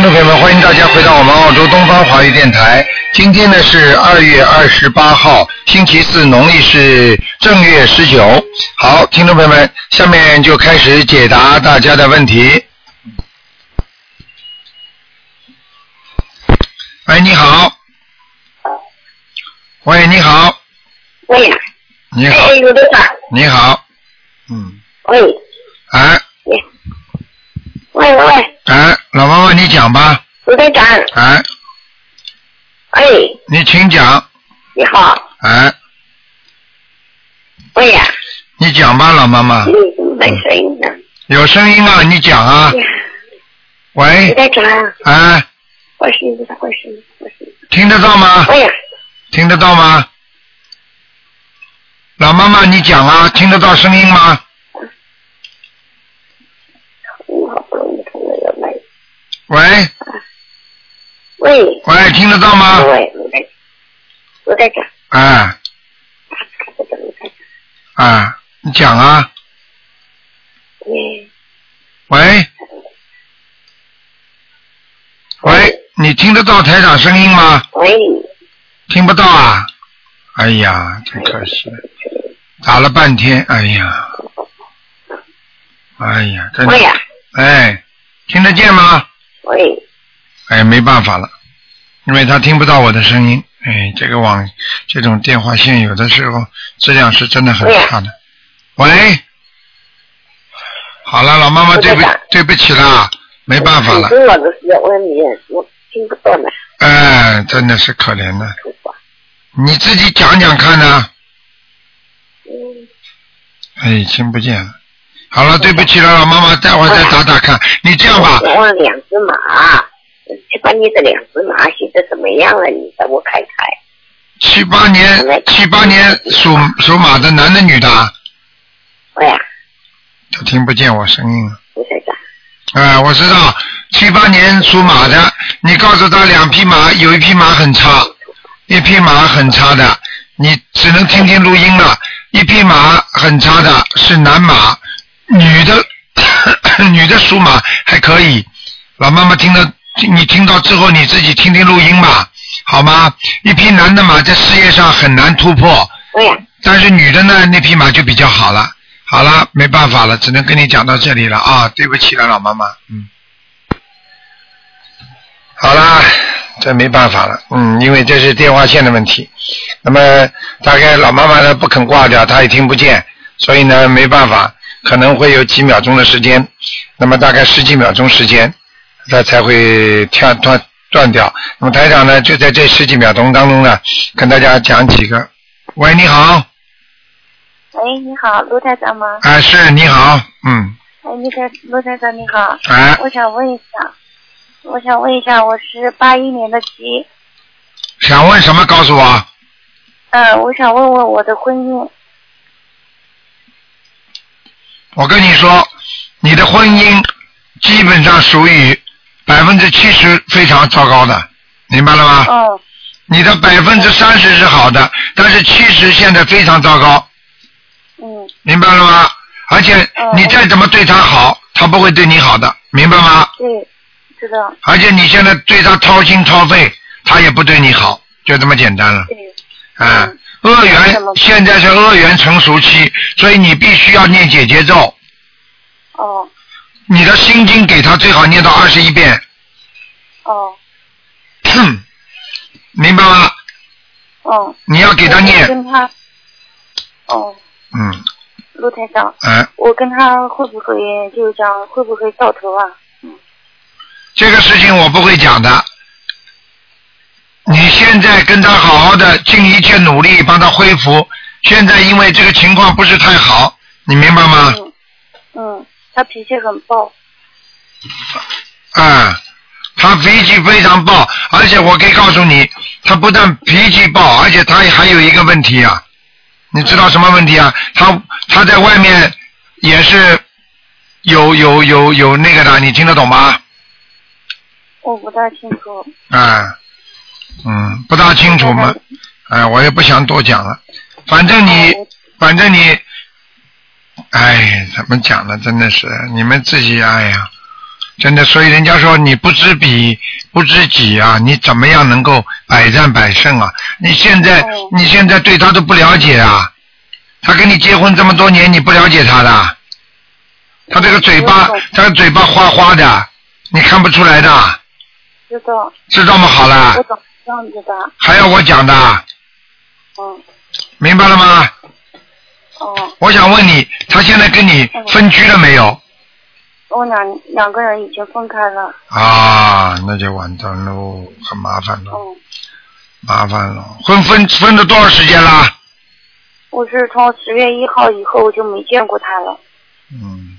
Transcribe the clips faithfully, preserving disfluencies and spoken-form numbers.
众朋友们，欢迎大家回到我们澳洲东方华语电台。今天呢是二月二十八号，星期四，农历是正月十九。好，听众朋友们，下面就开始解答大家的问题。喂，你好。喂，你好。 喂。 你好。 哎，刘队长。 你好。嗯。 喂。 哎。 喂喂喂。 哎，老妈妈，你讲吧。 刘队长。 哎。 哎。 你请讲。 你好。 哎。 喂呀。 你讲吧，老妈妈。 你怎么没声音呢？ 有声音啊，你讲啊。喂。 刘队长。 哎。 我是你的，我是你，我是你。 听得到吗？ 喂呀。 听得到吗？老妈妈，你讲啊，听得到声音吗？喂。 喂。 喂，听得到吗？ 喂，我在这。 哎。啊，你讲啊。 喂。 喂。喂，你听得到台长声音吗？ 喂。 听不到啊？哎呀，真可惜了，打了半天，哎呀，哎呀，真的。 喂呀。 哎，听得见吗？ 喂。 哎，没办法了，因为他听不到我的声音。哎，这个网这种电话线有的时候质量是真的很差的。喂。好了，老妈妈，对不对不起啦，没办法了。 我的是问你，我听不到呢。 哎，真的是可怜的。你自己讲讲看呢。 嗯。 哎，听不见了。好了，对不起了，老妈妈，待会儿再打打看。你这样吧。 我问两只马，七八年的两只马现在怎么样了？你帮我看看。 七八年，七八年属属马的男的女的？ 喂呀。 他听不见我声音了。 不在这。 哎，我知道，七八年属马的，你告诉他两匹马，有一匹马很差，一匹马很差的，你只能听听录音了。一匹马很差的是男马，女的女的属马还可以。老妈妈听了，你听到之后你自己听听录音吧，好吗？一匹男的马在事业上很难突破， 对呀。 但是女的呢，那匹马就比较好了。好了，没办法了，只能跟你讲到这里了啊，对不起了，老妈妈，嗯。好啦，这没办法了，嗯，因为这是电话线的问题。那么大概老妈妈呢不肯挂掉，她也听不见，所以呢没办法，可能会有几秒钟的时间，那么大概十几秒钟时间，它才会跳断断掉。那么台长呢就在这十几秒钟当中呢，跟大家讲几个。喂，你好。 喂，你好，卢台长吗？ 啊，是，你好，嗯。 哎，你台卢台长你好。 哎。 我想问一下，我想问一下，我是八一年的鸡。 想问什么？告诉我。 嗯，我想问问我的婚姻。 我跟你说，你的婚姻基本上属于百分之七十非常糟糕的，明白了吗？ 嗯。 你的百分之三十是好的，但是七十现在非常糟糕。 嗯。 明白了吗？而且你再怎么对他好，他不会对你好的，明白吗？ 对，知道。 而且你现在对他掏心掏肺，他也不对你好，就这么简单了。 对。 啊，恶缘现在是恶缘成熟期，所以你必须要念姐姐咒。 哦。 你的心经给他最好念到二十一遍。 哦。 明白吗？ 哦。 你要给他念。 我跟他。哦。 嗯。 卢台长。 哎。 我跟他会不会就是讲会不会到头啊？嗯。 这个事情我不会讲的。你现在跟他好好的尽一切努力帮他恢复，现在因为这个情况不是太好，你明白吗？ 嗯。嗯，他脾气很暴。 啊，他脾气非常暴，而且我可以告诉你，他不但脾气暴，而且他还有一个问题啊，你知道什么问题啊？他他在外面也是有有有有那个的，你听得懂吗？ 我不大清楚。 啊。嗯，不大清楚嘛，哎、呃，我也不想多讲了。反正你，反正你，哎，怎么讲呢？真的是你们自己，哎呀， 真的，所以人家说你不知彼不知己啊，你怎么样能够百战百胜啊？你现在、哦、你现在对他都不了解啊，他跟你结婚这么多年，你不了解他的，他这个嘴巴，他的嘴巴花花的，你看不出来的。 知道。 知道吗？好了。 我懂，这样子的。 还要我讲的？ 嗯。 明白了吗？ 哦。 我想问你，他现在跟你分居了没有？ 我两两个人已经分开了。 啊，那就完蛋喽，很麻烦了。 嗯。 麻烦了，分分分了多少时间啦？ 我是从十月一号以后我就没见过他了。 嗯。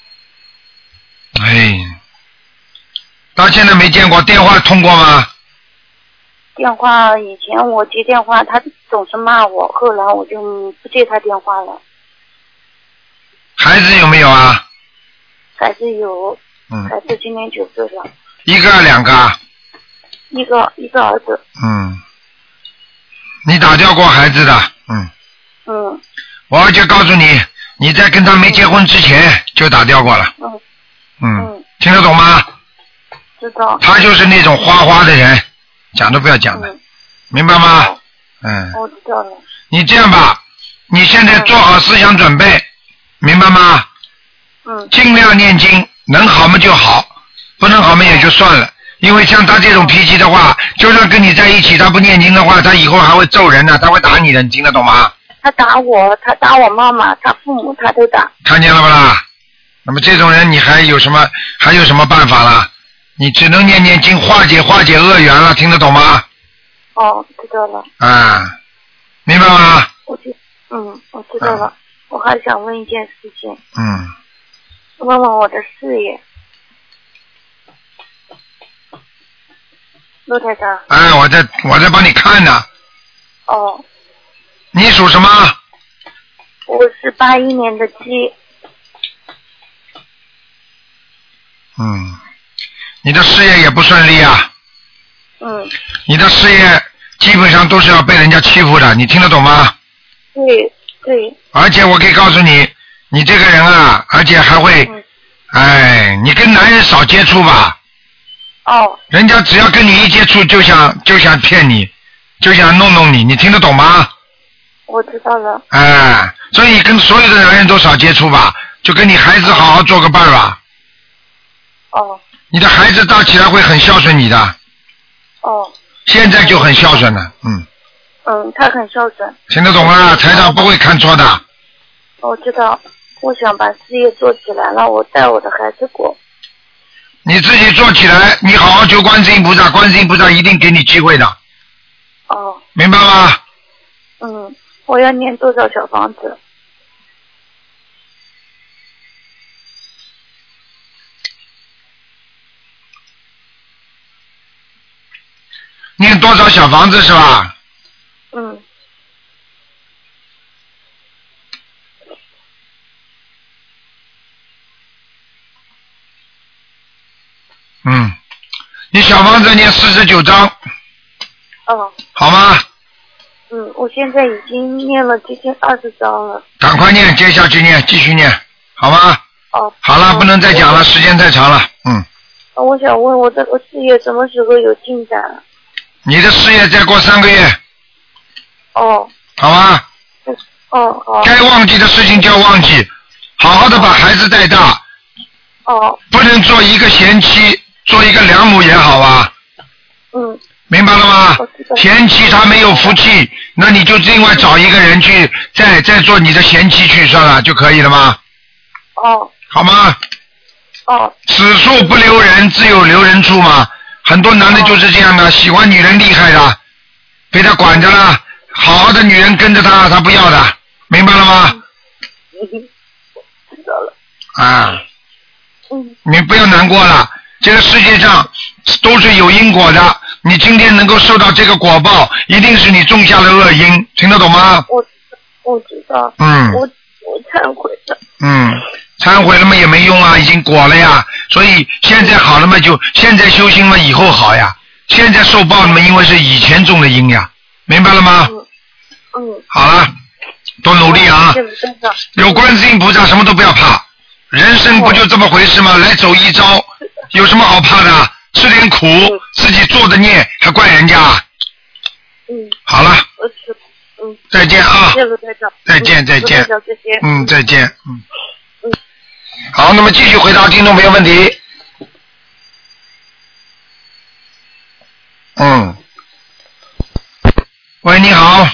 哎，到现在没见过，电话通过吗？ 电话以前我接电话，他总是骂我，后来我就不接他电话了。 孩子有没有啊？ 孩子有， 嗯， 孩子今年九岁了。 一个两个？ 一个一个儿子。 嗯，你打掉过孩子的，嗯。 嗯。 我就告诉你，你在跟他没结婚之前就打掉过了。 嗯。 嗯。听得懂吗？ 知道。 他就是那种花花的人，讲都不要讲的，嗯、明白吗？嗯。 我知道了。 你这样吧，你现在做好思想准备，嗯、明白吗？ 嗯。 尽量念经，能好嘛就好，不能好嘛也就算了。因为像他这种脾气的话，就算跟你在一起，他不念经的话，他以后还会揍人的，他会打你的，你听得懂吗？ 他打我，他打我妈妈，他父母他都打。 看见了不啦？那么这种人你还有什么还有什么办法啦？你只能念念经化解化解恶缘了，听得懂吗？ 哦，知道了。 啊，明白吗？ 我知，嗯，我知道了。啊、我还想问一件事情。 嗯。 问问我的事业。陆台长。 哎，我在我在帮你看呢。 哦。 你属什么？ 我是八一年的鸡。 嗯，你的事业也不顺利啊。 嗯。 你的事业基本上都是要被人家欺负的，你听得懂吗？ 对对。 而且我可以告诉你，你这个人啊，而且还会，嗯、哎，你跟男人少接触吧。 哦。 人家只要跟你一接触，就想就想骗你，就想弄弄你，你听得懂吗？ 我知道了。 哎，所以你跟所有的男人都少接触吧，就跟你孩子好好做个伴吧。 哦。 你的孩子大起来会很孝顺你的。 哦。 现在就很孝顺了，嗯。 嗯，他很孝顺。 听得懂了，台长不会看错的。 我知道，我想把事业做起来了，我带我的孩子过。 你自己做起来，你好好求观世音菩萨，观世音菩萨一定给你机会的。 哦。 明白吗？ 嗯，我要念多少小房子？ 念多少小房子是吧？ 嗯。 嗯，你小房子念四十九章。 哦。 好吗？ 嗯，我现在已经念了接近二十章了。 赶快念，接下去念，继续念，好吗？ 哦。 好了，不能再讲了，时间太长了，嗯。 我想问我这个事业什么时候有进展？ 你的事业再过三个月。 哦。 好吧。 哦好。 该忘记的事情就要忘记，好好的把孩子带大。 哦。 不能做一个贤妻，做一个良母也好啊。 嗯。 明白了吗？贤妻她没有福气，那你就另外找一个人去，再再做你的贤妻去算了，就可以了吗？ 哦。 好吗？ 哦。 此处不留人，自有留人处嘛。很多男的就是这样的，喜欢女人厉害的，被他管着了，好好的女人跟着他，他不要的，明白了吗？ 嗯，知道了。 啊。 嗯。 你不要难过了，这个世界上都是有因果的，你今天能够受到这个果报，一定是你种下了恶因，听得懂吗？ 我我知道。 嗯。 我我忏悔了。 嗯。忏悔了嘛也没用啊，已经果了呀，所以现在好了嘛就现在修心嘛，以后好呀，现在受报了嘛，因为是以前种的因呀，明白了吗？ 嗯。嗯。 好了，多努力啊！有观世音菩萨，什么都不要怕人生不就这么回事吗？来走一遭，有什么好怕的？吃点苦，自己做的孽，还怪人家？ 嗯。 好了。 我吃。嗯。 再见啊！再见再见。 再见。 嗯，再见。嗯。嗯。好，那么继续回答听众朋友问题。嗯。喂，你好。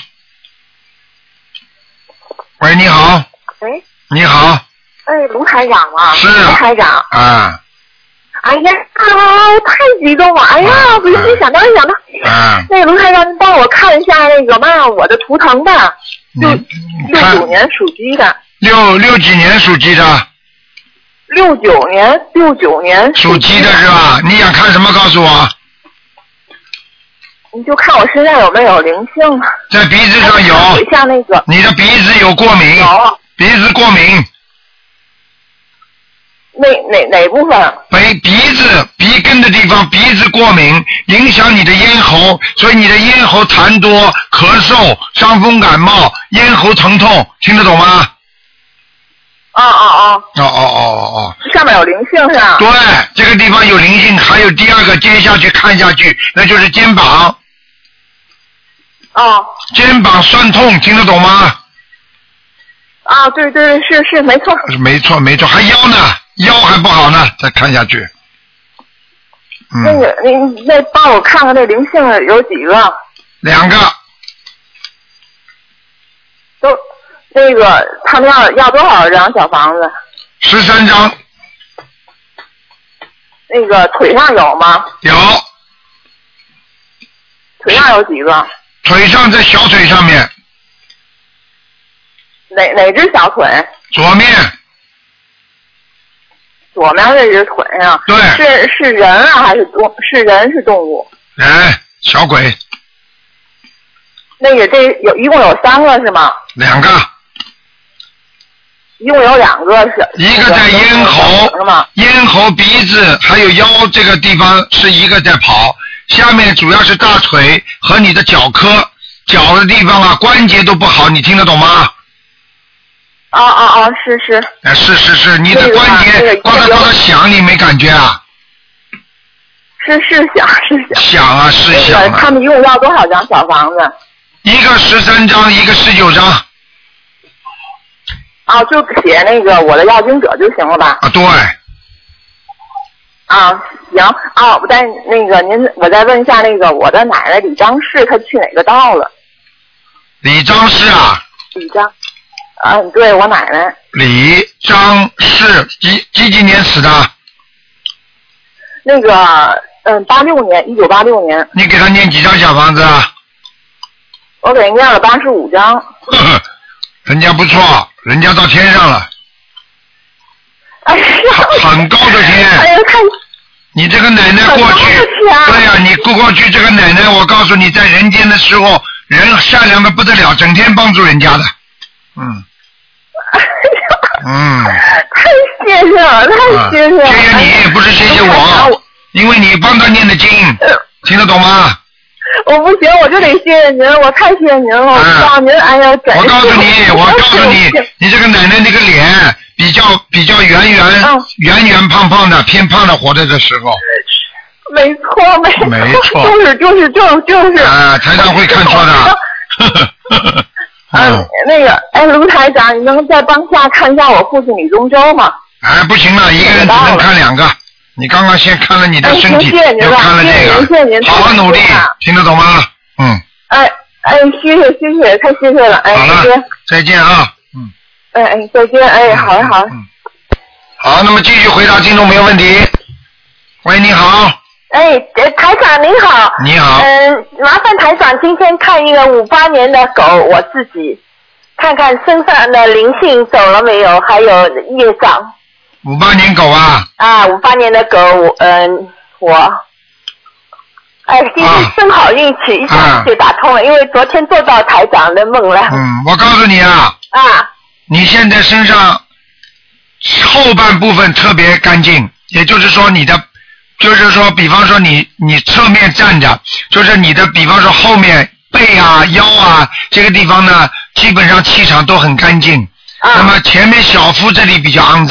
喂，你好。 喂。 你好。 哎，卢台长啊。 是。 卢台长。 啊。 哎呀，啊，太激动了！哎呀，不是没想到，没想到。 啊。 那个卢台长，你帮我看一下那个嘛，我的图腾吧。六六九年属鸡的。 六六几年属鸡的？ 六九年，六九年属鸡的是吧？你想看什么？告诉我。 你就看我身上有没有灵性。 在鼻子上有。 像那个。 你的鼻子有过敏。 有。 鼻子过敏。 哪哪哪部分？ 鼻鼻子鼻根的地方，鼻子过敏，影响你的咽喉，所以你的咽喉痰多、咳嗽、伤风感冒、咽喉疼痛，听得懂吗？ 哦哦哦。 哦哦哦哦哦。 上面有灵性是吧？ 对，这个地方有灵性，还有第二个接下去看下去，那就是肩膀。 哦。 肩膀酸痛，听得懂吗？ 啊，对对是是没错。 没错没错，还腰呢。腰还不好呢，再看下去。嗯。 那个，你再帮我看看那灵性有几个？ 两个。 都那个，他们要要多少张小房子？ 十三张。 那个腿上有吗？ 有。 腿上有几个？ 腿上在小腿上面。 哪哪只小腿？ 左面。 左面这只腿上， 对， 是是人啊还是动？是人是动物？ 人，小鬼。 那个这有一共有三个是吗？ 两个。 一共有两个是。 一个在咽喉，咽喉、鼻子还有腰这个地方是一个在跑，下面主要是大腿和你的脚科，脚的地方啊关节都不好，你听得懂吗？ 啊啊啊！是是。 哎，是是是，你的关节呱嗒呱嗒响，你没感觉啊？ 是是响是响。 响啊，是响啊。 那个他们一共要多少张小房子？ 一个十三张，一个十九张。 啊，就写那个我的要经者就行了吧？ 啊，对。 啊，行啊，我再那个您，我再问一下那个我的奶奶李张氏，她去哪个道了？ 李张氏啊？ 李张。啊，对我奶奶。 李张氏几几几年死的？ 那个，嗯，八六年，一九八六年。 你给他念几张小房子啊？ 我给念了八十五张。 呵呵，人家不错，人家到天上了。 哎呀， 很高的天。 哎呀，太。 你这个奶奶过去，对呀、啊，你过过去这个奶奶，我告诉你，在人间的时候，人善良的不得了，整天帮助人家的。嗯。嗯， 太谢谢了，太谢谢了。 谢谢你，不是谢谢我，因为你帮他念的经，听得懂吗？ 我不行，我就得谢谢您，我太谢谢您了，我希望您哎呀， 我告诉你，我告诉你，你这个奶奶那个脸比较比较圆圆、圆圆胖胖的，偏胖的活着的时候。 没错，没错， 没错， 就是就是就是就是。 啊，台上会看错的。 嗯，那个，哎，卢台长，你能再帮下看一下我父亲李宗洲吗？ 哎，不行了，一个人只能看两个。你刚刚先看了你的身体，又看了这个，好好努力，听得懂吗？嗯。 哎哎，谢谢谢谢，太谢谢了，哎， 好了，再见啊，嗯。 哎哎，再见，哎，好嘞好嘞。 嗯。好，那么继续回答听众没有问题。喂，你好。 哎，台长您好。 你好。 嗯，麻烦台长今天看一个五八年的狗，我自己看看身上的灵性走了没有，还有业障。 五八年狗啊。 啊，五八年的狗，我嗯，我，哎，今天真好运气，一下就打通了，因为昨天做到台长的梦了。 嗯，我告诉你啊。 啊。 你现在身上后半部分特别干净，也就是说你的。就是说，比方说你你侧面站着，就是你的，比方说后面背啊、腰啊这个地方呢，基本上气场都很干净。啊。那么前面小腹这里比较肮脏，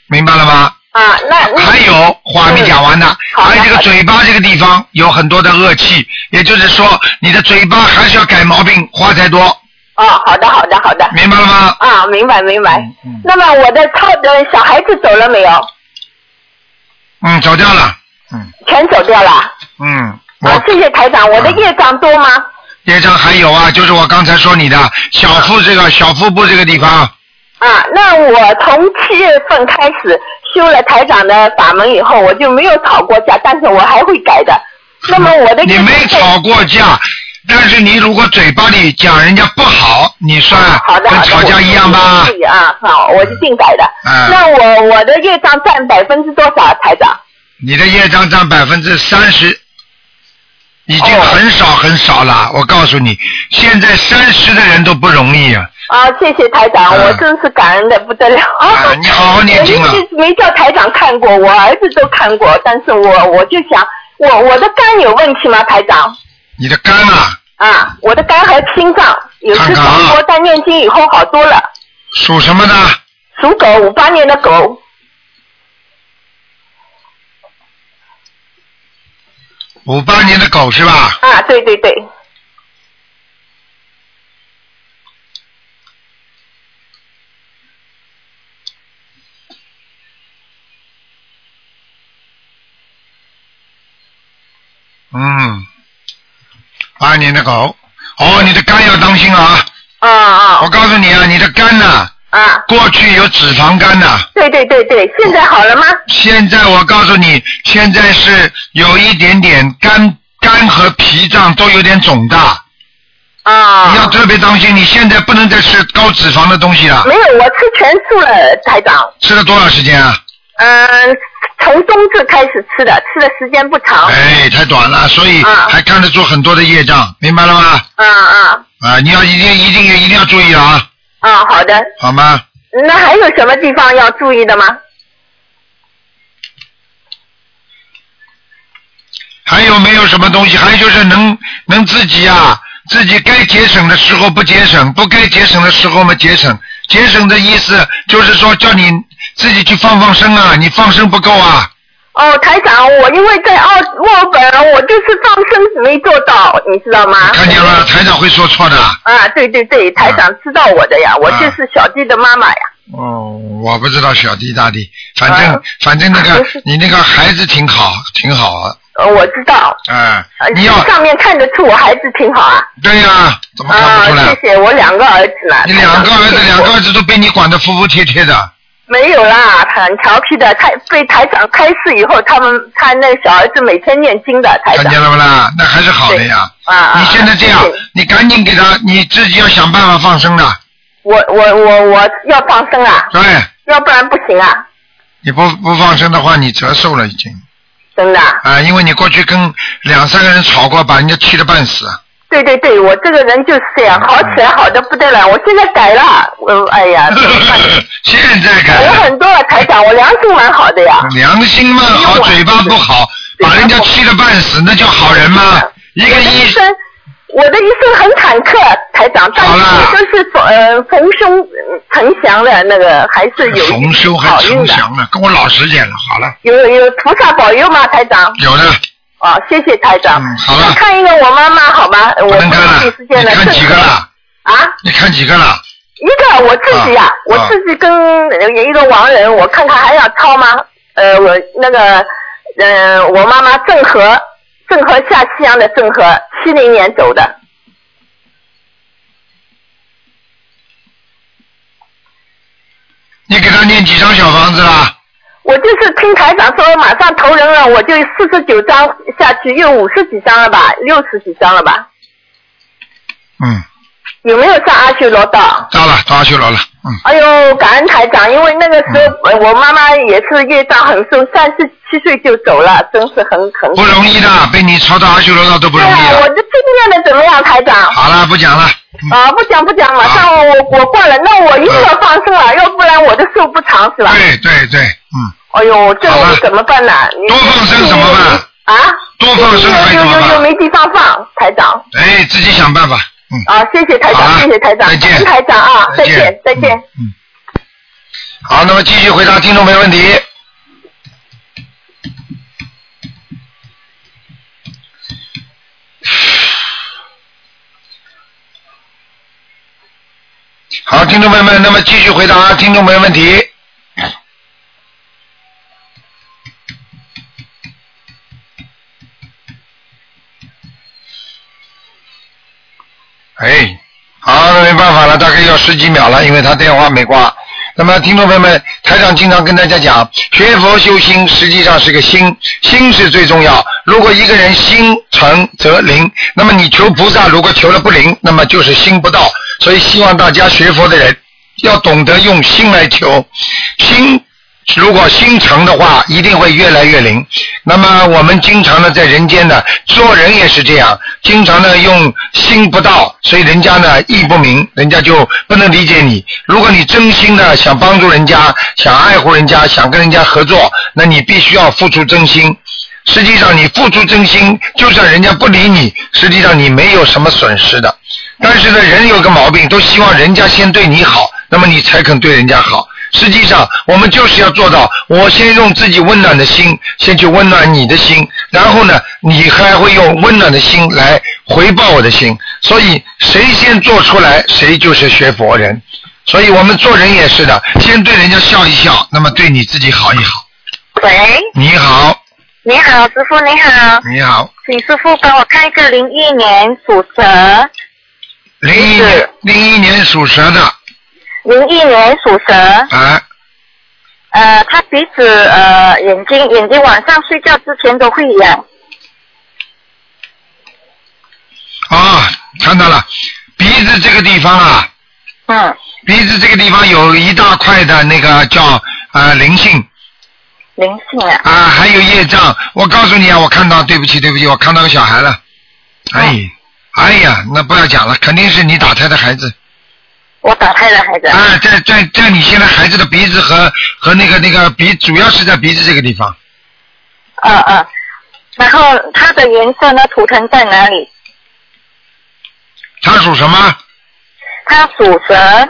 明白了吗？ 啊，那那还有话还没讲完呢， 嗯、 还有这个嘴巴这个地方有很多的恶气，也就是说你的嘴巴还是要改毛病，话太多。 哦，好的好的好的。 明白了吗？ 啊，明白明白。 嗯嗯、 那么我的超的小孩子走了没有？ 嗯，走掉了。嗯。全走掉了。 嗯。 啊，谢谢台长。我的业障多吗？嗯、 业障还有啊，就是我刚才说你的小腹这个、嗯、小腹部这个地方。 啊，那我从七月份开始修了台长的法门以后，我就没有吵过架，但是我还会改的。那么我的你没吵过架，但是你如果嘴巴里讲人家不好，你算跟吵架一样吧？ 啊，好，我就定改的。嗯、那我我的业障占百分之多少，台长？ 你的业障占百分之三十，已经很少很少了。哦、我告诉你，现在三十的人都不容易啊。 啊，谢谢台长，嗯、我真是感恩的不得了。 啊，你好好念经啊！ 我一直没叫台长看过，我儿子都看过，但是我我就想，我我的肝有问题吗，台长？ 你的肝啊？ 啊，我的肝和心脏有次中国在念经以后好多了。 属什么的？ 属狗，五八年的狗。 五八年的狗是吧？ 啊，对对对。 嗯，八年的狗，哦，你的肝要当心啊！ 啊啊！ 我告诉你啊，你的肝呐、 啊，啊， 过去有脂肪肝呐、啊。 对对对对，现在好了吗？ 现在我告诉你，现在是有一点点肝肝和脾脏都有点肿大。 啊！ 你要特别当心，你现在不能再吃高脂肪的东西了。 没有，我吃全素了，台长。 吃了多少时间啊？ 嗯。从冬至开始吃的，吃的时间不长。 哎，太短了，所以还看得出很多的业障，啊、明白了吗？ 啊啊！ 啊，你要一定一定一定要注意了啊！ 啊，好的。 好吗？ 那还有什么地方要注意的吗？ 还有没有什么东西？还有就是能能自己啊，自己该节省的时候不节省，不该节省的时候嘛节省。节省的意思就是说叫你自己去放放生啊，你放生不够啊。 哦，台长，我因为在澳墨尔本，我就是放生没做到，你知道吗？ 看见了，台长会说错的。 啊，对对对，台长知道我的呀，啊、我就是小弟的妈妈呀。 哦，我不知道小弟大弟，反正、啊、反正那个、啊、你那个孩子挺好，挺好啊。 呃，我知道。 哎、嗯，你要上面看得出我孩子挺好啊。 对呀、啊，怎么看不出来？ 啊，谢谢，我两个儿子呢。 你两个儿子，两个儿子都被你管得服服帖帖的。 没有啦，很调皮的。台被台长开示以后，他们他那小儿子每天念经的。台长看见了不啦？那还是好的呀。 啊啊！ 你现在这样，你赶紧给他，你自己要想办法放生的。 我我我我要放生啊。 对。 要不然不行啊。你不不放生的话，你折寿了已经。 真的。 啊，因为你过去跟两三个人吵过，把人家气得半死。 对对对，我这个人就是这样，好起来好的不得了。我现在改了，我哎呀， 现在改了。 我很多了，台长，我良心蛮好的呀。 良心蛮好，嘴巴不好，把人家气得半死，那叫好人吗？一个医生，我的一生很坎坷，台长，但是我就是呃逢凶成祥的那个，还是有逢凶还成祥了，跟我老实点了，好了。 有有菩萨保佑吗，台长？ 有的。 哦，谢谢台长。 嗯，好了。 看一个我妈妈好吗？ 不能看了。 我你看几个了？ 啊？ 你看几个了？ 一个我自己呀、啊啊，我自己跟一个亡人，我看看还要抄吗？呃，我那个，嗯、呃，我妈妈郑和，郑和下西洋的郑和，七零年走的。 你给他念几张小房子了？ 我就是听台长说马上投人了，我就四十九张下去，又五十几张了吧，六十几张了吧。 嗯。 有没有上阿修罗道？ 到了，到阿修罗了。嗯。 哎呦，感恩台长，因为那个时候、嗯、我妈妈也是业障很重，三十七岁就走了，真是很很。 不容易的，被你抄到阿修罗道都不容易的。 对啊，我这今天的怎么样，台长？ 好了，不讲了。 嗯、啊，不讲不讲，马上我我挂了，那我一定要放生了，嗯、要不然我的寿不长是吧？ 对对对，嗯。 哎呦，这我怎么办呢？ 多放生怎么办？ 啊？ 多放生还怎么办？ 有有有没地方放，台长。 哎，自己想办法。嗯。 啊，谢谢台长，谢谢台长， 再见， 台长啊，再见再见。 嗯。 好，那么继续回答听众没问题。好，听众朋友们，那么继续回答听众没问题。哎，好，那没办法了，大概要十几秒了，因为他电话没挂。那么，听众朋友们，台长经常跟大家讲，学佛修心实际上是个心，心是最重要。如果一个人心诚则灵，那么你求菩萨，如果求了不灵，那么就是心不到。所以，希望大家学佛的人要懂得用心来求，心如果心诚的话，一定会越来越灵。那么我们经常呢，在人间呢，做人也是这样，经常呢用心不到，所以人家呢意不明，人家就不能理解你。如果你真心的想帮助人家，想爱护人家，想跟人家合作，那你必须要付出真心。实际上你付出真心，就算人家不理你，实际上你没有什么损失的。但是呢，人有个毛病，都希望人家先对你好，那么你才肯对人家好。实际上我们就是要做到，我先用自己温暖的心先去温暖你的心，然后呢你还会用温暖的心来回报我的心，所以谁先做出来谁就是学佛人。所以我们做人也是的，先对人家笑一笑，那么对你自己好一好。 喂， 你好。 你好，师傅你好。 你好。 请师傅帮我看一个零一年属蛇。 零一年零一年属蛇的。 零一年属蛇。 啊。 呃，他鼻子呃眼睛眼睛晚上睡觉之前都会痒。 啊，看到了，鼻子这个地方啊。 嗯。 鼻子这个地方有一大块的那个叫呃灵性。 灵性啊。 啊，还有业障。我告诉你啊，我看到，对不起对不起，我看到个小孩了。哎。嗯哎呀，那不要讲了，肯定是你打胎的孩子。 我打胎的孩子。 啊，在在在你现在孩子的鼻子和和那个那个鼻，主要是在鼻子这个地方。 嗯嗯，然后它的颜色呢？图腾在哪里？ 它属什么？ 它属蛇。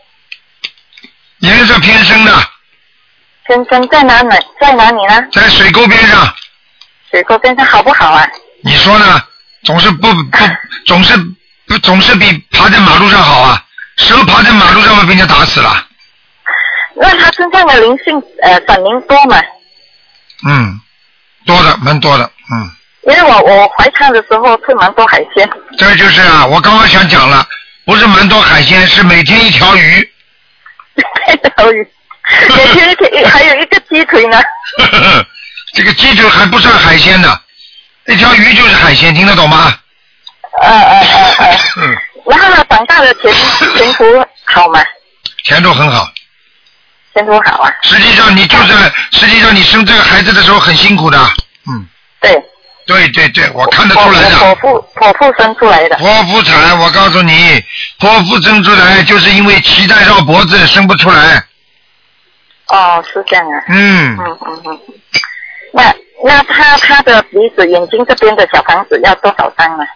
颜色偏深的。 偏深在哪里？在哪里呢？ 在水沟边上。 水沟边上好不好啊？ 你说呢？总是不不总是不总是比爬在马路上好啊！蛇爬在马路上会被人家打死了。 那他身上的灵性呃闪灵多吗？ 嗯，多的，蛮多的，嗯。 因为我我怀胎的时候吃蛮多海鲜。 这就是啊，我刚刚想讲了，不是蛮多海鲜，是每天一条鱼。 一条鱼，每天一天还有一个鸡腿呢。 这个鸡腿还不算海鲜呢。一条鱼就是海鲜，听得懂吗？ 呃呃呃呃。嗯。然后他长大的前前途好吗？ 前途很好。 前途好啊。 实际上你就是，实际上你生这个孩子的时候很辛苦的。嗯。 对。 对对对，我看得出来的。 剖腹剖腹生出来的。 剖腹产，我告诉你，剖腹生出来就是因为脐带绕脖子生不出来。 哦，是这样啊。 嗯。 嗯嗯嗯。那。那他他的鼻子、眼睛这边的小房子要多少张呢？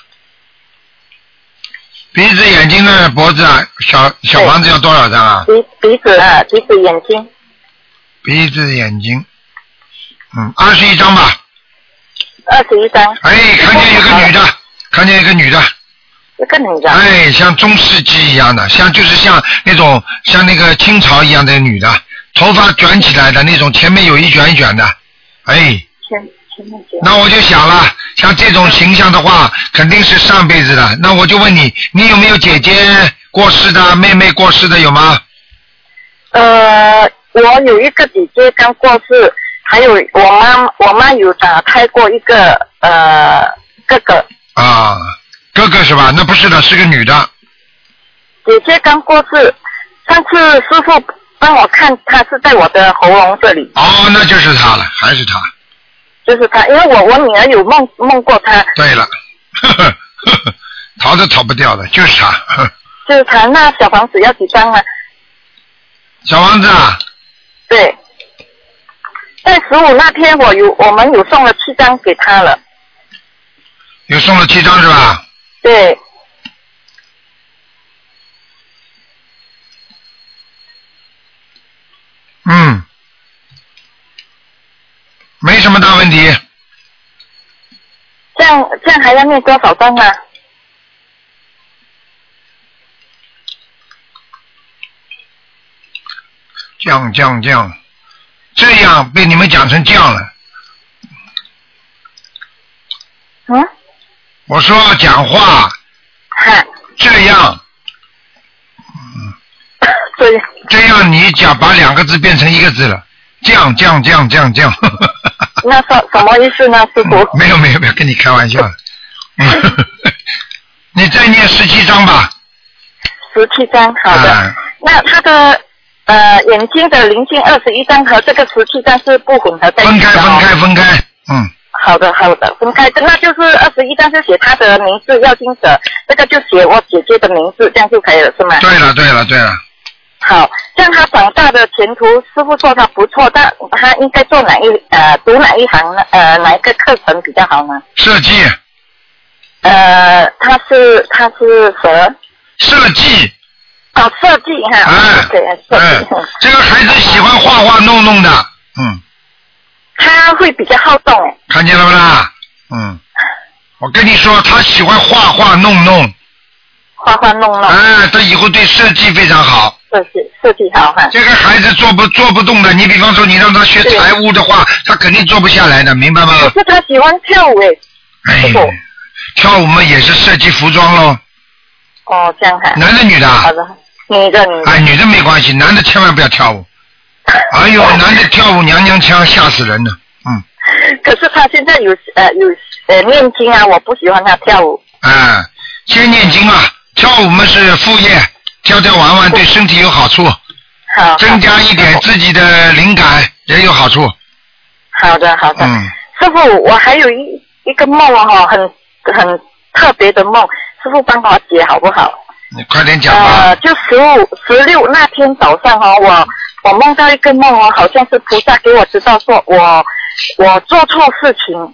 鼻子、眼睛呢？脖子啊，小小房子要多少张啊？ 鼻鼻子啊，鼻子、眼睛。 鼻子、眼睛，嗯，二十一张吧。 二十一张。 哎，看见一个女的，看见一个女的。 一个女的。 哎，像中世纪一样的，像就是像那种像那个清朝一样的女的，头发卷起来的那种，前面有一卷一卷的。哎，那我就想了，像这种形象的话，肯定是上辈子的。那我就问你，你有没有姐姐过世的、妹妹过世的有吗？ 呃，我有一个姐姐刚过世，还有我妈，我妈有打胎过一个呃哥哥。 啊，哥哥是吧？那不是的，是个女的。 姐姐刚过世，上次师傅帮我看，她是在我的喉咙这里。 哦，那就是她了，还是她。 就是她，因为我我女儿有梦梦过她。 对了，呵呵呵呵，逃都逃不掉的，就是她。 就是她，那小房子要几张呢？ 小房子啊？ 对，在十五那天我有我们有送了七张给她了。 有送了七张是吧？ 对。 么大问题。 这样这样还要念多少章呢？ 降降降，这样被你们讲成降了。 嗯？ 我说讲话。 哈。 这样。 对。 这样你讲把两个字变成一个字了，降降降降降。 那什什么意思呢，师傅？ 没有没有没有，跟你开玩笑的。你再念十七章吧。 十七章，好的。啊、那他的呃眼睛的灵性二十一章和这个十七章是不混合在一起的、哦。分开分开分开，嗯。好的好的，分开，那就是二十一章是写他的名字要经者，这个就写我姐姐的名字，这样就可以了，是吗？ 对了对了对了。 好，这样他长大的前途，师傅说他不错，但他应该做哪一呃读哪一行呢？呃，哪一个课程比较好呢？ 设计。 呃，他是他是什？ 设计。 哦，设计哈。 哎。对，设计。这个孩子喜欢画画弄弄的，嗯。 他会比较好动哎。 看见了不啦？嗯。我跟你说，他喜欢画画弄弄。 画画弄弄。 哎，他以后对设计非常好。 设计设计好哈。这个孩子做不做不动的，你比方说你让他学财务的话，他肯定做不下来的，明白吗？ 可是他喜欢跳舞哎。 哎，跳舞嘛也是设计服装咯。 哦，这样哈。 男的女的？ 好的，女的女的。 哎，女的没关系，男的千万不要跳舞。哎呦，男的跳舞娘娘腔，吓死人了。嗯。 可是他现在有呃有呃念经啊，我不喜欢他跳舞。 哎，先念经啊，跳舞嘛是副业。跳跳玩玩对身体有好处， 好， 增加一点自己的灵感也有好处。 好的，好的。嗯，师傅，我还有一一个梦哦，很很特别的梦，师傅帮我解好不好？ 你快点讲吧。 呃，就十五、十六那天早上哦，我我梦到一个梦哦，好像是菩萨给我知道说我我做错事情。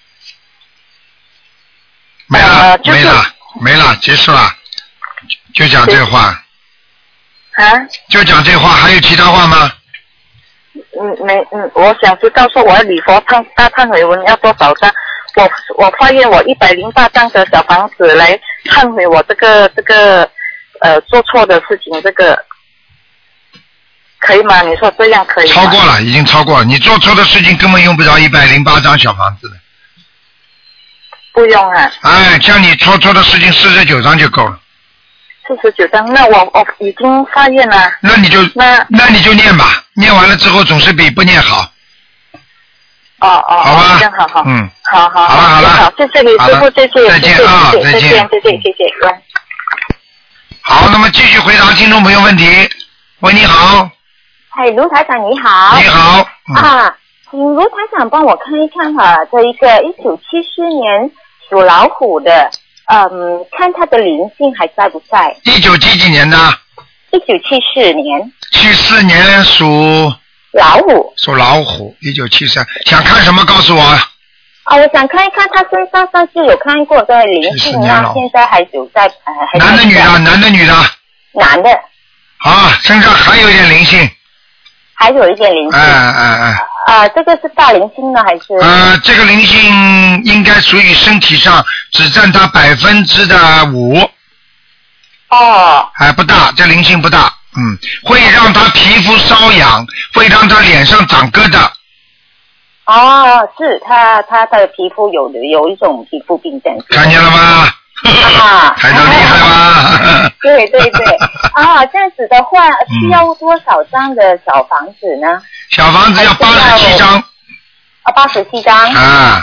没了， 呃就是、 没了，没了，结束了。就讲这话。 啊？ 就讲这话，还有其他话吗？ 嗯，没，嗯，我想知道说我要礼佛忏大忏悔文要多少张？我我发现我一百零八张的小房子来忏悔我这个这个呃做错的事情，这个可以吗？你说这样可以吗？ 超过了，已经超过了。你做错的事情根本用不着一百零八张小房子的。 不用啊。 哎，像你做错的事情四十九张就够了。 四十九章，那我我已经发现了。 那你就那那你就念吧，念完了之后总是比不念好。 哦哦， 好吧， 这样好好， 嗯， 好好好了好了， 好，谢谢你师傅，谢谢， 再见啊，再见， 再见，再见，谢谢。 好，那么继续回答听众朋友问题。喂，你好。 嗨，卢台长你好。 你好。 嗯、啊，请卢台长帮我看一看哈，这一个一九七四年属老虎的。嗯，看他的灵性还在不在？ 一九几几年的？ 一九七四年。 七四年属老虎。 属老虎，一九七三，想看什么告诉我。啊， 我想看一看他身上上次有看过的灵性啊，现在还有在呃还在。 男的女的？男的女的？ 男的。 啊，身上还有一点灵性。 还有一点灵性。 哎哎哎。 啊，这个是大灵性呢还是？ 呃，这个灵性应该属于身体上只占它百分之的五。 哦。 还不大，这灵性不大，嗯，会让他皮肤瘙痒，会让他脸上长疙瘩。 哦，是他他的皮肤有有一种皮肤病症。 看见了吗？啊，台长厉害吗？ 对对对，啊，这样子的话需要多少张的小房子呢？ 小房子要八十七张。 啊，八十七张。 啊。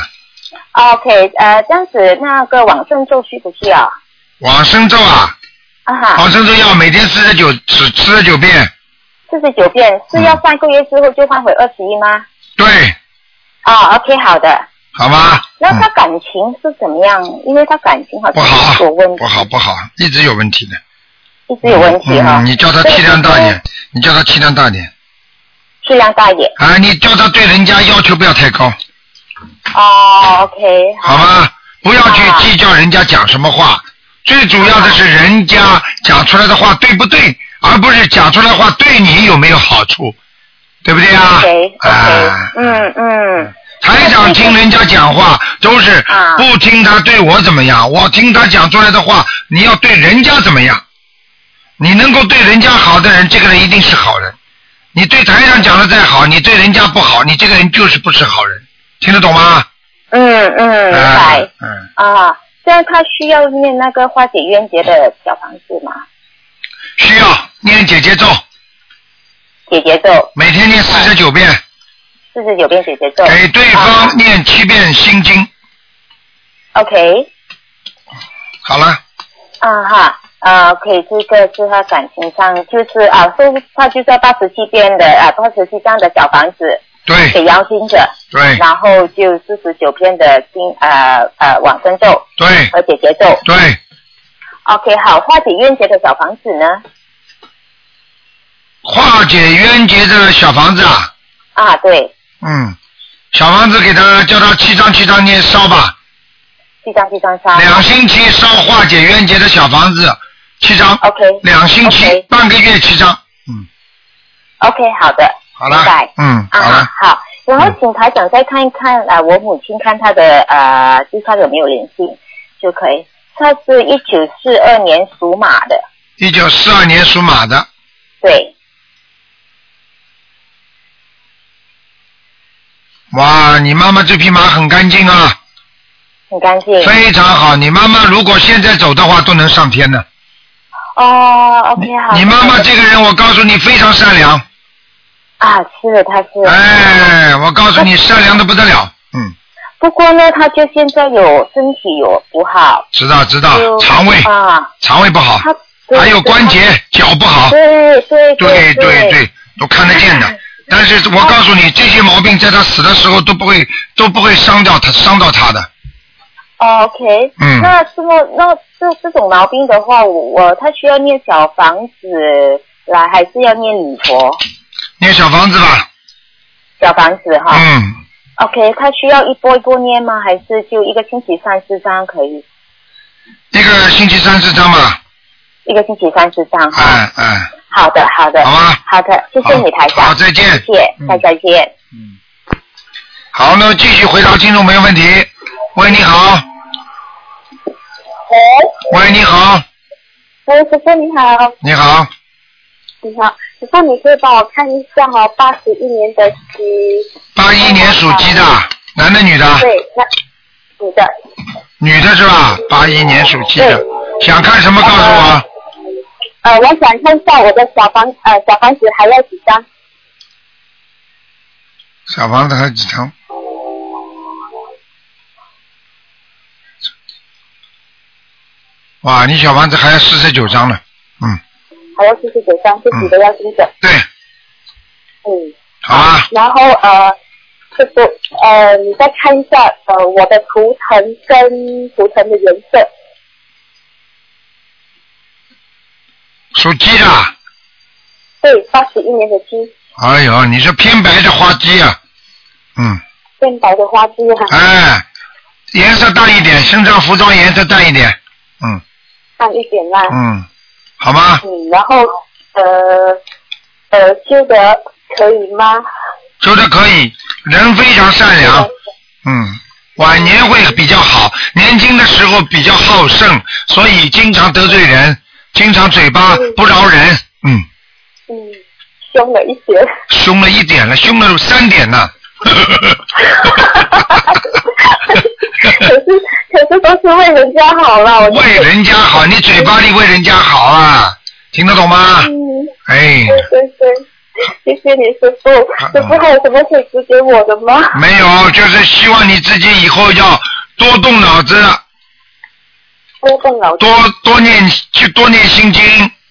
OK， 呃，这样子那个往生咒需不需要？ 往生咒啊？ 啊哈。 往生咒要每天四十九，四四十九遍。 四十九遍是要三个月之后就换回二十一吗？ 对。 啊 ，OK， 好的。 好吧。 那他感情是怎么样？嗯、因为他感情好像有问题。 不好，不好，一直有问题的。 一直有问题哈、 嗯。你叫他气量大点，你叫他气量大点。 气量大一点。 啊，你叫他对人家要求不要太高。 哦 ，OK。 好吧，不要去计较人家讲什么话，啊、最主要的是人家讲出来的话对不对，而不是讲出来的话对你有没有好处，对不对啊 ？OK，OK，、okay, 啊、 嗯嗯。 台长听人家讲话都是不听他对我怎么样，我听他讲出来的话，你要对人家怎么样？你能够对人家好的人，这个人一定是好人。你对台长讲的再好，你对人家不好，你这个人就是不是好人。听得懂吗？ 嗯嗯，明白。 嗯啊，这样他需要念那个化解冤结的小房子吗？ 需要念姐姐咒。 姐姐咒。 每天念四十九遍。 四十九遍姐姐咒。 给对方念七遍心经。 OK。 好了。 啊哈。啊 ，OK， 这个是他感情上，就是啊，所以他就在八十七遍的啊，八十七张的小房子， 对， 给妖精者， 对， 然后就四十九篇的经呃呃往生咒， 对， 和姐姐咒， 对。 OK， 好，化解冤结的小房子呢？ 化解冤结的小房子啊？ 啊，对。 嗯，小房子给他叫他七张七张念烧吧。 七张七张烧。 两星期烧化解冤结的小房子。七张 ，OK， 两星期， okay. 半个月七张，嗯 ，OK， 好的， 好了， 明白， 嗯，好了， 啊，好，然后请台长再看一看啊、呃，我母亲看她的呃，就是她有没有灵性就可以。她是一九四二年属马的。 一九四二年属马的。 对。 哇，你妈妈这匹马很干净啊。 很干净。 非常好，你妈妈如果现在走的话，都能上天的。 哦 ，OK， 好。 你妈妈这个人，我告诉你非常善良。 啊，是，她是。 哎，我告诉你，善良的不得了，嗯。 不过呢，她就现在有身体有不好。 知道知道，肠胃啊， 肠胃不好，还有关节脚不好。 对对对对对，都看得见的。但是我告诉你，这些毛病在她死的时候都不会都不会伤到她伤到她的。 哦 ，OK， 嗯， 那这么那这这种毛病的话，我我他需要念小房子来，还是要念礼佛？ 念小房子吧。 小房子哈。 嗯。 OK， 他需要一波一波念吗？还是就一个星期三四张可以？ 一个星期三四张吧。 一个星期三四张。 哎哎。 好的好的。 好吧。 好的，谢谢你台长。 好，再见。 谢谢，再再见。 嗯。好，那继续回答听众没有问题。喂，你好。 喂。 喂，你好。 喂，师傅你好。 你好。 你好，师傅，你可以帮我看一下哦，八十一年的鸡。 八一年属鸡的，男的女的？ 对，那女的。 女的是吧？八一年属鸡的，想看什么告诉我。 呃，我想看一下我的小房呃小房子还要几张？ 小房子还有几张？哇，你小房子还要四十九张呢，嗯。 还要四十九张，自己的要盯着。 对。 嗯。 好啊。 然后呃，就是呃，你再看一下呃我的图腾跟图腾的颜色。 属鸡的。 对，八十一年的鸡。 哎呦，你是偏白的花鸡啊。嗯。 偏白的花鸡啊。 哎，颜色淡一点，身上服装颜色淡一点。嗯。 淡一点啦。 嗯。好吗？ 嗯，然后呃呃，修的可以吗？ 修的可以，人非常善良，嗯，晚年会比较好，年轻的时候比较好胜，所以经常得罪人，经常嘴巴不饶人，嗯。 嗯，凶了一点。 凶了一点了，凶了有三点呢。 可是可是都是为人家好了，我为人家好，你嘴巴里为人家好啊，听得懂吗？ 嗯。 哎。 对对对，谢谢你师傅。师傅还有什么可以指给我的吗？ 没有，就是希望你自己以后要多动脑子。 多动脑子。 多多念去多念心经。